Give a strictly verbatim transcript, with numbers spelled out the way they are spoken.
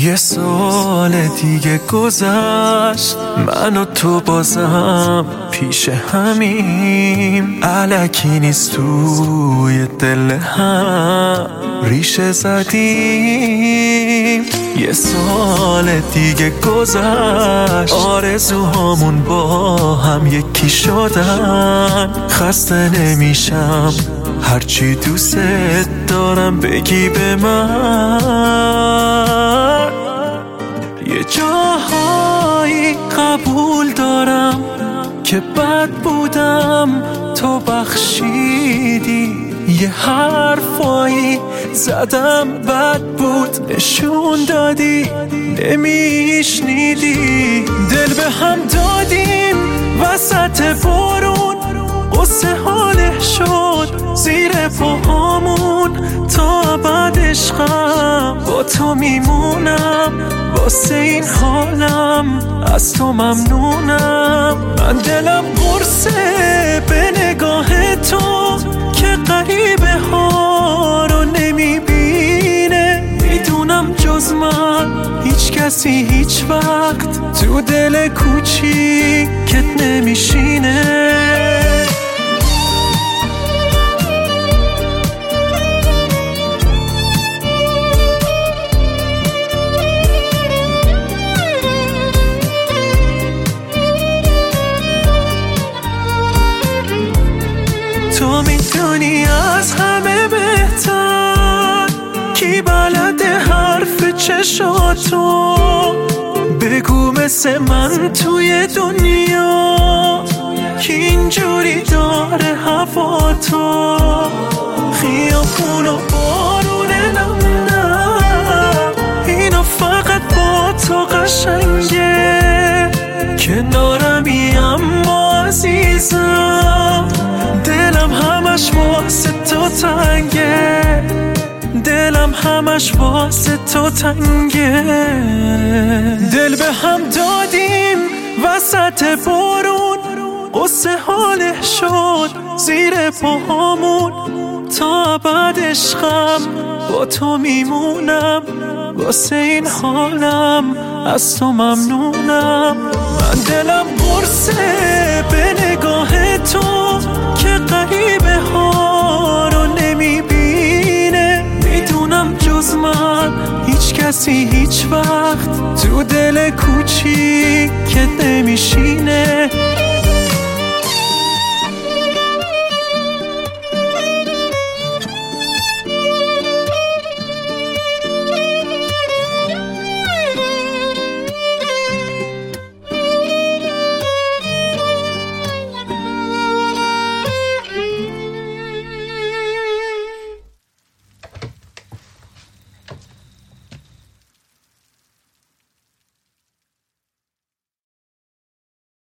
یه سال دیگه گذشت، من و تو بازم پیش همیم، الکی نیست توی دل هم ریشه زدیم. یه سال دیگه گذشت، آرزوهامون با هم یکی شدن. خسته نمیشم هرچی دوست دارم بگی به من. یه جاهایی قبول دارم که بد بودم، تو بخشیدی. یه حرفایی زدم بد بود، نشون دادی نمیشنیدی. دل به هم دادیم وسط بارون، قصه حاله شد زیر پاهامون. تا بعد عشقم با تو میمونم، واسه این حالم از تو ممنونم. من دلم قرصه به نگاه تو که غریبه ها رو نمیبینه. میدونم جز من هیچ کسی هیچ وقت تو دل کوچیکت نمیشینه. تو میدونی از همه بهتر کی بلده حرف چشاتو. بگو مثل من توی دنیا کی اینجوری داره هوا تو. خیابون و بارونه نم نم، اینا فقط با تو قشنگه. کنارمی اما عزیزم، دلم همش واسه تو تنگه. دلم همش واسه تو تنگه. دل به هم دادیم وسط بارون، قصه حاله شد زیر پاهامون. تا بعد عشقم با تو میمونم، واسه این حالم از تو ممنونم. من دلم قرصه به نگاه تو که غریبه ها رو نمیبینه. میدونم جز من هیچ کسی هیچ وقت تو دل کوچیکت نمیشینه.